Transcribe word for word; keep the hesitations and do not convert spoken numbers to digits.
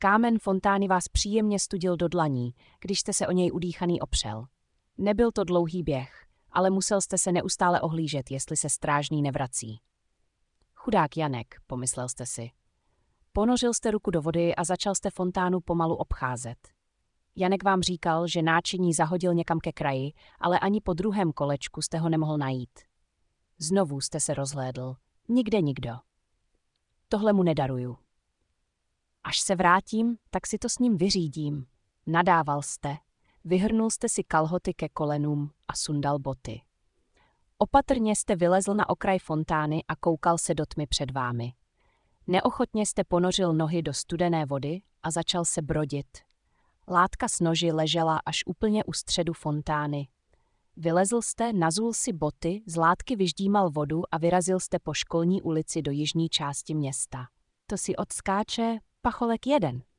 Kámen fontány vás příjemně studil do dlaní, když jste se o něj udýchaný opřel. Nebyl to dlouhý běh, ale musel jste se neustále ohlížet, jestli se strážný nevrací. Chudák Janek, pomyslel jste si. Ponořil jste ruku do vody a začal jste fontánu pomalu obcházet. Janek vám říkal, že náčiní zahodil někam ke kraji, ale ani po druhém kolečku jste ho nemohl najít. Znovu jste se rozhlédl. Nikde nikdo. Tohle mu nedaruju. Až se vrátím, tak si to s ním vyřídím. Nadával jste. Vyhrnul jste si kalhoty ke kolenům a sundal boty. Opatrně jste vylezl na okraj fontány a koukal se do tmy před vámi. Neochotně jste ponořil nohy do studené vody a začal se brodit. Látka s noži ležela až úplně u středu fontány. Vylezl jste, nazul si boty, z látky vyždímal vodu a vyrazil jste po školní ulici do jižní části města. To si odskáče Pacholek jeden.